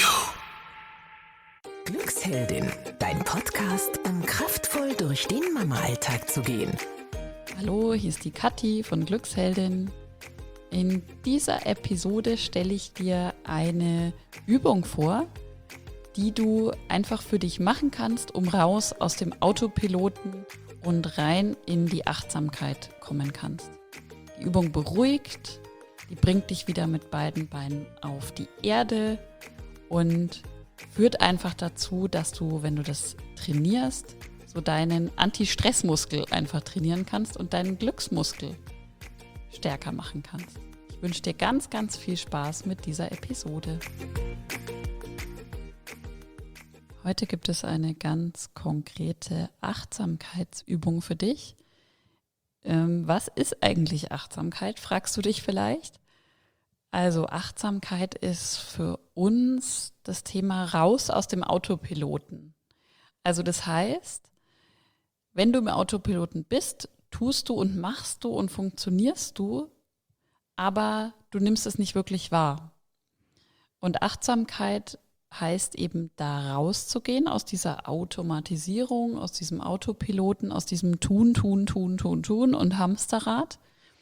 Glücksheldin, dein Podcast, um kraftvoll durch den Mama-Alltag zu gehen. Hallo, hier ist die Kathi von Glücksheldin. In dieser Episode stelle ich dir eine Übung vor, die du einfach für dich machen kannst, um raus aus dem Autopiloten und rein in die Achtsamkeit kommen kannst. Die Übung beruhigt, die bringt dich wieder mit beiden Beinen auf die Erde und führt einfach dazu, dass du, wenn du das trainierst, so deinen Anti-Stress-Muskel einfach trainieren kannst und deinen Glücksmuskel stärker machen kannst. Ich wünsche dir ganz, ganz viel Spaß mit dieser Episode. Heute gibt es eine ganz konkrete Achtsamkeitsübung für dich. Was ist eigentlich Achtsamkeit, fragst du dich vielleicht? Also Achtsamkeit ist für uns das Thema raus aus dem Autopiloten. Also das heißt, wenn du im Autopiloten bist, tust du und machst du und funktionierst du, aber du nimmst es nicht wirklich wahr. Und Achtsamkeit heißt eben, da rauszugehen aus dieser Automatisierung, aus diesem Autopiloten, aus diesem Tun und Hamsterrad.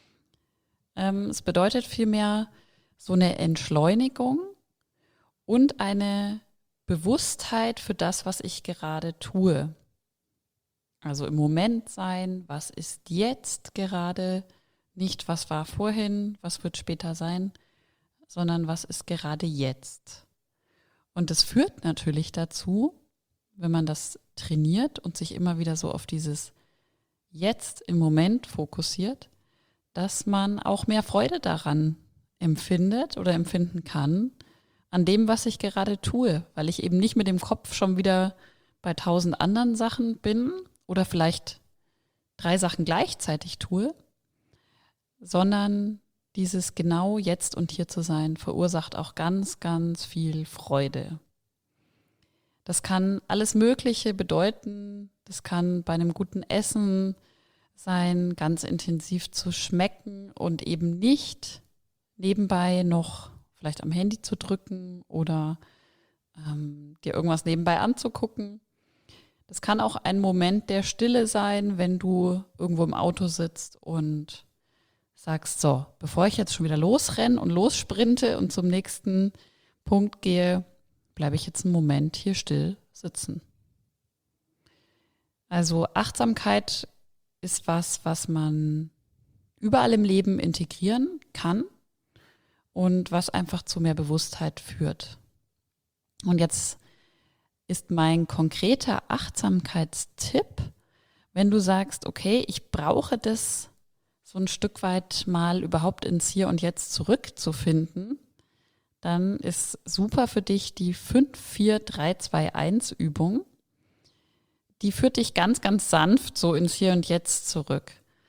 Es bedeutet vielmehr so eine Entschleunigung und eine Bewusstheit für das, was ich gerade tue. Also im Moment sein, was ist jetzt gerade, nicht was war vorhin, was wird später sein, sondern was ist gerade jetzt. Und das führt natürlich dazu, wenn man das trainiert und sich immer wieder so auf dieses Jetzt im Moment fokussiert, dass man auch mehr Freude daran empfindet oder empfinden kann, an dem, was ich gerade tue, weil ich eben nicht mit dem Kopf schon wieder bei 1000 anderen Sachen bin oder vielleicht 3 Sachen gleichzeitig tue, sondern dieses genau jetzt und hier zu sein, verursacht auch ganz, ganz viel Freude. Das kann alles Mögliche bedeuten. Das kann bei einem guten Essen sein, ganz intensiv zu schmecken und eben nicht nebenbei noch vielleicht am Handy zu drücken oder dir irgendwas nebenbei anzugucken. Das kann auch ein Moment der Stille sein, wenn du irgendwo im Auto sitzt und sagst, so, bevor ich jetzt schon wieder losrenne und lossprinte und zum nächsten Punkt gehe, bleibe ich jetzt einen Moment hier still sitzen. Also Achtsamkeit ist was man überall im Leben integrieren kann und was einfach zu mehr Bewusstheit führt. Und jetzt ist mein konkreter Achtsamkeitstipp, wenn du sagst, okay, ich brauche das so ein Stück weit mal überhaupt ins Hier und Jetzt zurückzufinden, dann ist super für dich die 5-4-3-2-1-Übung. Die führt dich ganz, ganz sanft so ins Hier und Jetzt zurück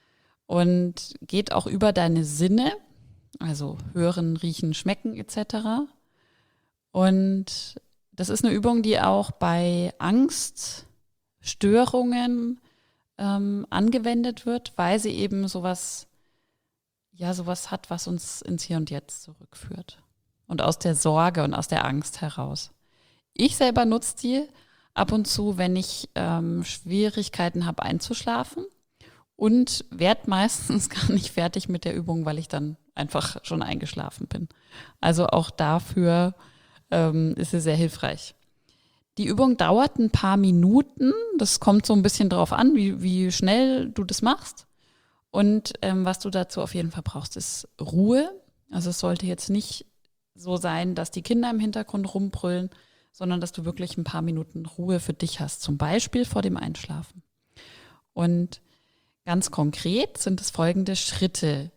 und geht auch über deine Sinne, also hören, riechen, schmecken etc. Und das ist eine Übung, die auch bei Angststörungen angewendet wird, weil sie eben sowas hat, was uns ins Hier und Jetzt zurückführt. Und aus der Sorge und aus der Angst heraus. Ich selber nutze die ab und zu, wenn ich Schwierigkeiten habe einzuschlafen und werde meistens gar nicht fertig mit der Übung, weil ich dann einfach schon eingeschlafen bin. Also auch dafür ist sie sehr hilfreich. Die Übung dauert ein paar Minuten. Das kommt so ein bisschen drauf an, wie schnell du das machst. Und was du dazu auf jeden Fall brauchst, ist Ruhe. Also es sollte jetzt nicht so sein, dass die Kinder im Hintergrund rumbrüllen, sondern dass du wirklich ein paar Minuten Ruhe für dich hast, zum Beispiel vor dem Einschlafen. Und ganz konkret sind es folgende Schritte.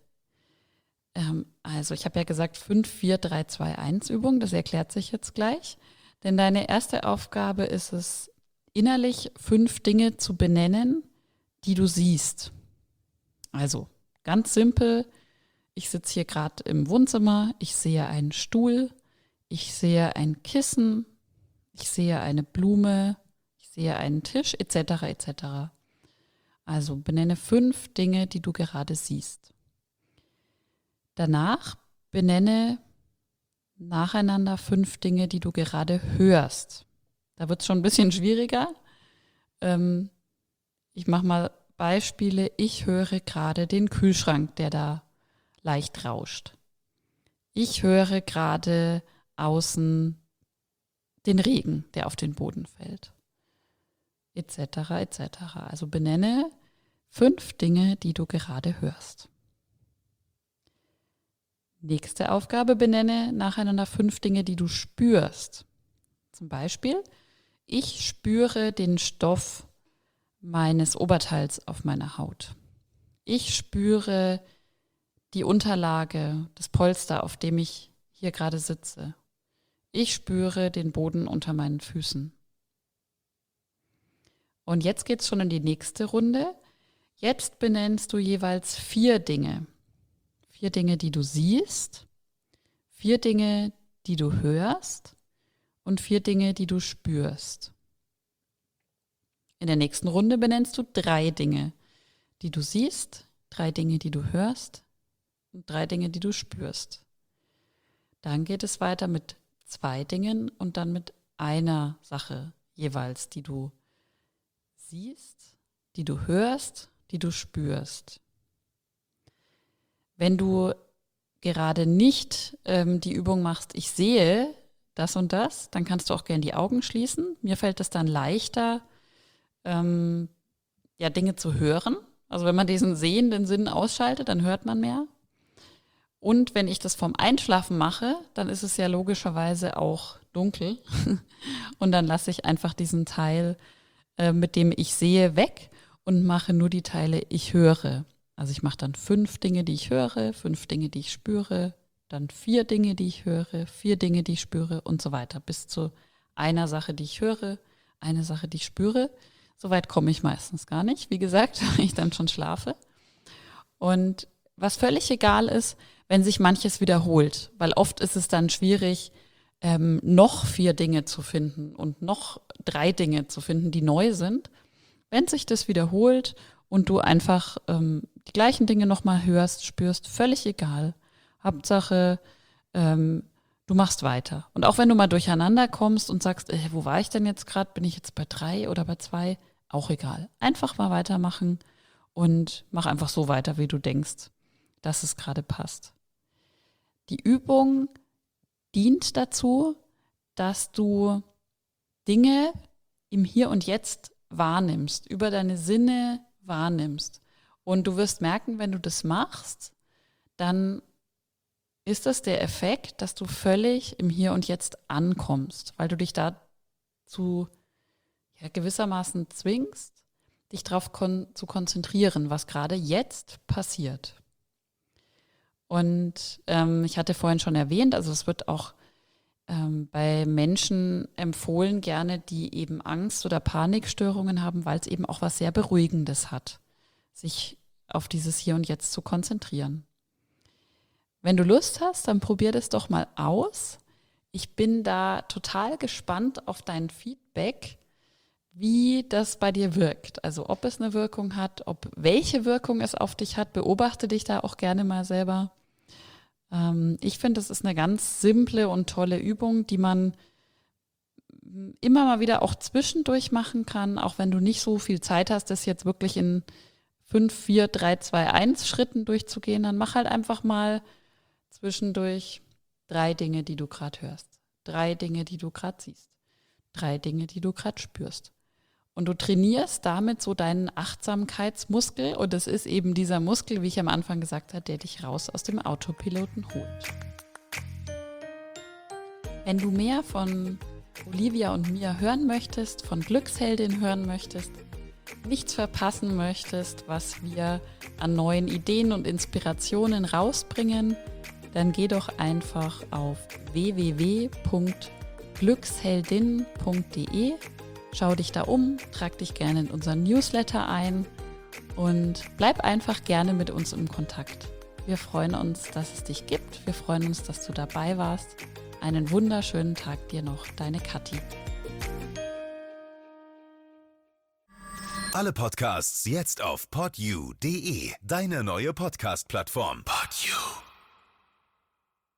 Also ich habe ja gesagt 5-4-3-2-1 Übung, das erklärt sich jetzt gleich. Denn deine erste Aufgabe ist es, innerlich 5 Dinge zu benennen, die du siehst. Also ganz simpel, ich sitze hier gerade im Wohnzimmer, ich sehe einen Stuhl, ich sehe ein Kissen, ich sehe eine Blume, ich sehe einen Tisch etc. etc. Also benenne 5 Dinge, die du gerade siehst. Danach benenne nacheinander 5 Dinge, die du gerade hörst. Da wird es schon ein bisschen schwieriger. Ich mache mal Beispiele. Ich höre gerade den Kühlschrank, der da leicht rauscht. Ich höre gerade außen den Regen, der auf den Boden fällt. Etc. etc. Also benenne 5 Dinge, die du gerade hörst. Nächste Aufgabe: benenne nacheinander 5 Dinge, die du spürst. Zum Beispiel: Ich spüre den Stoff meines Oberteils auf meiner Haut. Ich spüre die Unterlage, das Polster, auf dem ich hier gerade sitze. Ich spüre den Boden unter meinen Füßen. Und jetzt geht es schon in die nächste Runde. Jetzt benennst du jeweils 4 Dinge. 4 Dinge, die du siehst, 4 Dinge, die du hörst und 4 Dinge, die du spürst. In der nächsten Runde benennst du 3 Dinge, die du siehst, 3 Dinge, die du hörst und 3 Dinge, die du spürst. Dann geht es weiter mit 2 Dingen und dann mit einer Sache jeweils, die du siehst, die du hörst, die du spürst. Wenn du gerade nicht die Übung machst, ich sehe das und das, dann kannst du auch gerne die Augen schließen. Mir fällt es dann leichter, Dinge zu hören. Also wenn man diesen sehenden Sinn ausschaltet, dann hört man mehr. Und wenn ich das vorm Einschlafen mache, dann ist es ja logischerweise auch dunkel. Und dann lasse ich einfach diesen Teil, mit dem ich sehe, weg und mache nur die Teile, ich höre. Also ich mache dann 5 Dinge, die ich höre, 5 Dinge, die ich spüre, dann 4 Dinge, die ich höre, 4 Dinge, die ich spüre und so weiter. Bis zu einer Sache, die ich höre, eine Sache, die ich spüre. Soweit komme ich meistens gar nicht, wie gesagt, weil ich dann schon schlafe. Und was völlig egal ist, wenn sich manches wiederholt, weil oft ist es dann schwierig, noch 4 Dinge zu finden und noch 3 Dinge zu finden, die neu sind. Wenn sich das wiederholt und du einfach die gleichen Dinge nochmal hörst, spürst, völlig egal. Hauptsache, du machst weiter. Und auch wenn du mal durcheinander kommst und sagst, wo war ich denn jetzt gerade? Bin ich jetzt bei 3 oder bei 2? Auch egal. Einfach mal weitermachen und mach einfach so weiter, wie du denkst, dass es gerade passt. Die Übung dient dazu, dass du Dinge im Hier und Jetzt wahrnimmst, über deine Sinne wahrnimmst. Und du wirst merken, wenn du das machst, dann ist das der Effekt, dass du völlig im Hier und Jetzt ankommst, weil du dich dazu gewissermaßen zwingst, dich darauf zu konzentrieren, was gerade jetzt passiert. Und ich hatte vorhin schon erwähnt, also es wird auch bei Menschen empfohlen, gerne, die eben Angst- oder Panikstörungen haben, weil es eben auch was sehr Beruhigendes hat, sich auf dieses Hier und Jetzt zu konzentrieren. Wenn du Lust hast, dann probier das doch mal aus. Ich bin da total gespannt auf dein Feedback, wie das bei dir wirkt. Also ob es eine Wirkung hat, welche Wirkung es auf dich hat. Beobachte dich da auch gerne mal selber. Ich finde, es ist eine ganz simple und tolle Übung, die man immer mal wieder auch zwischendurch machen kann, auch wenn du nicht so viel Zeit hast, das jetzt wirklich in 5, 4, 3, 2, 1 Schritten durchzugehen. Dann mach halt einfach mal zwischendurch 3 Dinge, die du gerade hörst, 3 Dinge, die du gerade siehst, 3 Dinge, die du gerade spürst. Und du trainierst damit so deinen Achtsamkeitsmuskel. Und es ist eben dieser Muskel, wie ich am Anfang gesagt habe, der dich raus aus dem Autopiloten holt. Wenn du mehr von Olivia und mir hören möchtest, von Glücksheldin hören möchtest, nichts verpassen möchtest, was wir an neuen Ideen und Inspirationen rausbringen, dann geh doch einfach auf www.glücksheldin.de. Schau dich da um, trag dich gerne in unseren Newsletter ein und bleib einfach gerne mit uns im Kontakt. Wir freuen uns, dass es dich gibt. Wir freuen uns, dass du dabei warst. Einen wunderschönen Tag dir noch, deine Kathi. Alle Podcasts jetzt auf podyou.de, deine neue Podcast-Plattform. Podyou.